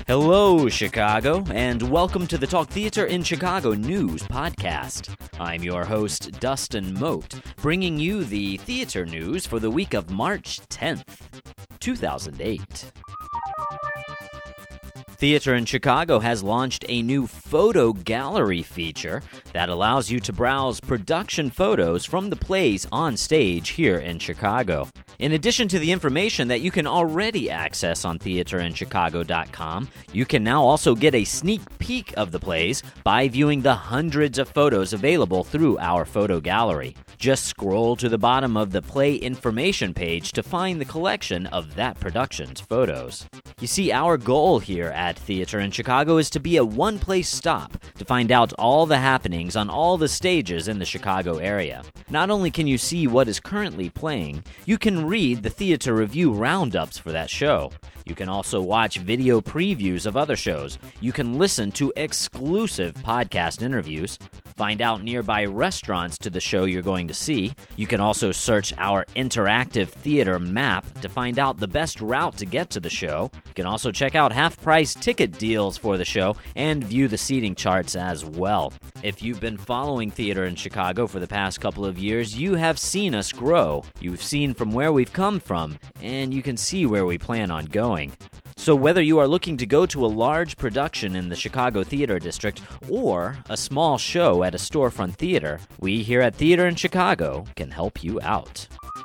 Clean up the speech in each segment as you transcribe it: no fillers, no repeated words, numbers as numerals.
Hello, Chicago, and welcome to the Talk Theater in Chicago News Podcast. I'm your host, Dustin Moat, bringing you the theater news for the week of March 10th, 2008. Theater in Chicago has launched a new photo gallery feature that allows you to browse production photos from the plays on stage here in Chicago. In addition to the information that you can already access on theaterinchicago.com, you can now also get a sneak peek of the plays by viewing the hundreds of photos available through our photo gallery. Just scroll to the bottom of the play information page to find the collection of that production's photos. You see, our goal here at Theater in Chicago is to be a one-place stop to find out all the happenings on all the stages in the Chicago area. Not only can you see what is currently playing, you can read the theater review roundups for that show. You can also watch video previews of other shows. You can listen to exclusive podcast interviews, find out nearby restaurants to the show you're going to see. You can also search our interactive theater map to find out the best route to get to the show. You can also check out half-price ticket deals for the show and view the seating charts as well. If you've been following Theater in Chicago for the past couple of years, you have seen us grow. You've seen from where we've come from, and you can see where we plan on going. So whether you are looking to go to a large production in the Chicago Theater District or a small show at a storefront theater, we here at Theater in Chicago can help you out.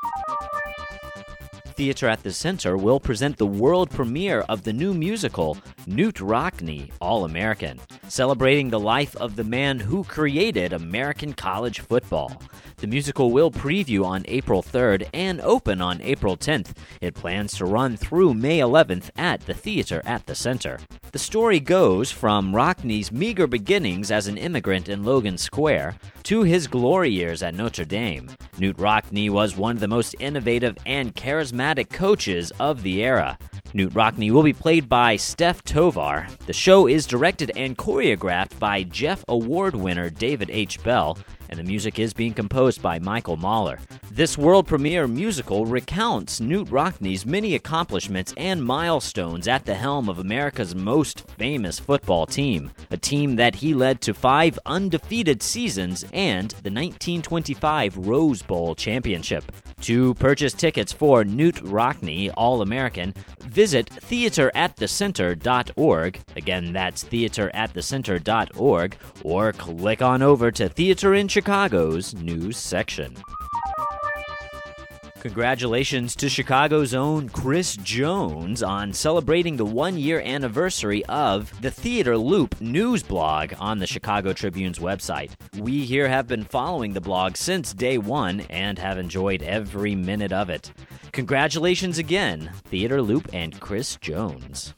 Theater at the Center will present the world premiere of the new musical, Knute Rockne, All-American, celebrating the life of the man who created American college football. The musical will preview on April 3rd and open on April 10th. It plans to run through May 11th at the Theater at the Center. The story goes from Rockne's meager beginnings as an immigrant in Logan Square to his glory years at Notre Dame. Knute Rockne was one of the most innovative and charismatic coaches of the era. Knute Rockne will be played by Steph Tovar. The show is directed and choreographed by Jeff Award winner David H. Bell, and the music is being composed by Michael Mahler. This world premiere musical recounts Knute Rockne's many accomplishments and milestones at the helm of America's most famous football team, a team that he led to 5 undefeated seasons and the 1925 Rose Bowl championship. To purchase tickets for Knute Rockne All-American, visit theateratthecenter.org. Again, that's theateratthecenter.org, or click on over to Theater in Chicago's news section. Congratulations to Chicago's own Chris Jones on celebrating the 1-year anniversary of the Theater Loop news blog on the Chicago Tribune's website. We here have been following the blog since day one and have enjoyed every minute of it. Congratulations again, Theater Loop and Chris Jones.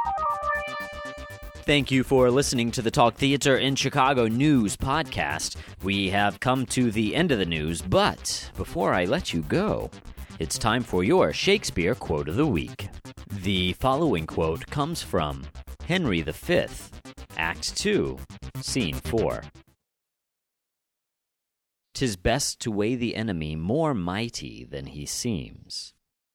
Thank you for listening to the Talk Theater in Chicago News Podcast. We have come to the end of the news, but before I let you go, it's time for your Shakespeare Quote of the Week. The following quote comes from Henry V, Act 2, Scene 4. "'Tis best to weigh the enemy more mighty than he seems."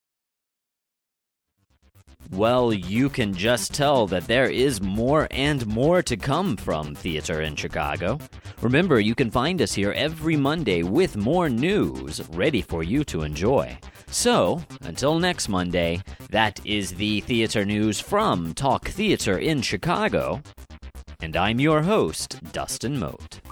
Well, you can just tell that there is more and more to come from Theater in Chicago. Remember, you can find us here every Monday with more news ready for you to enjoy. So, until next Monday, that is the theater news from Talk Theater in Chicago, and I'm your host, Dustin Moat.